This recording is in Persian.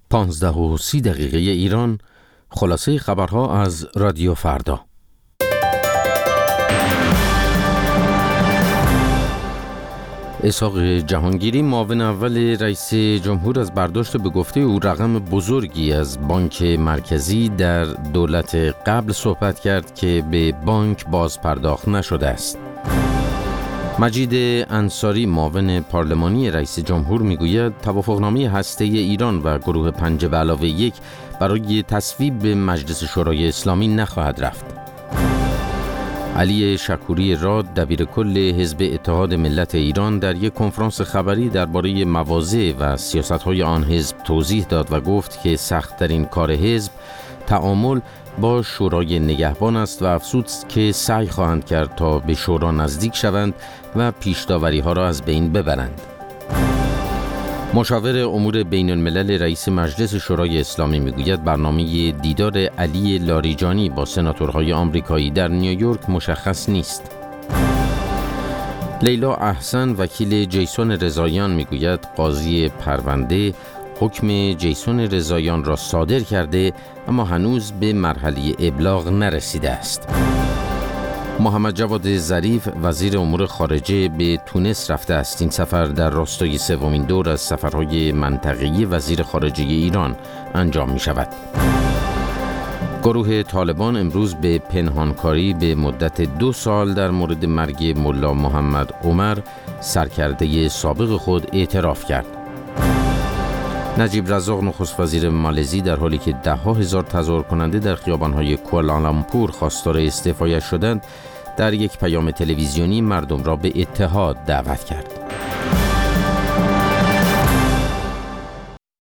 15:30 ایران. خلاصه خبرها از رادیو فردا. اسحاق جهانگیری، معاون اول رئیس جمهور، از برداشت به گفته او رقم بزرگی از بانک مرکزی در دولت قبل صحبت کرد که به بانک باز پرداخت نشده است. مجید انصاری، معاون پارلمانی رئیس جمهور، میگوید توافقنامه هسته‌ای ایران و گروه 5+1 برای تصویب به مجلس شورای اسلامی نخواهد رفت. علی شکوری راد، دبیر کل حزب اتحاد ملت ایران، در یک کنفرانس خبری درباره مواضع و سیاست‌های آن حزب توضیح داد و گفت که سخت‌ترین کار حزب تعامل با شورای نگهبان است و افزود که سعی خواهند کرد تا به شورا نزدیک شوند و پیش‌داوری‌ها را از بین ببرند. مشاور امور بین الملل رئیس مجلس شورای اسلامی میگوید برنامه دیدار علی لاریجانی با سناتورهای آمریکایی در نیویورک مشخص نیست. لیلا احسن، وکیل جیسون رضاییان، میگوید قاضی پرونده حکم جیسون رضاییان را صادر کرده اما هنوز به مرحله ابلاغ نرسیده است. محمد جواد ظریف، وزیر امور خارجه، به تونس رفته است. این سفر در راستای سومین دور از سفرهای منطقه‌ای وزیر خارجه ایران انجام می شود. گروه طالبان امروز به پنهانکاری به مدت 2 سال در مورد مرگ ملا محمد عمر، سرکرده سابق خود، اعتراف کرد. نجیب رزاق، نخست وزیر مالزی، در حالی که 10,000 تظاهر کننده در خیابان‌های کوالالامپور خواستار استعفایش شدند، در یک پیام تلویزیونی مردم را به اتحاد دعوت کرد.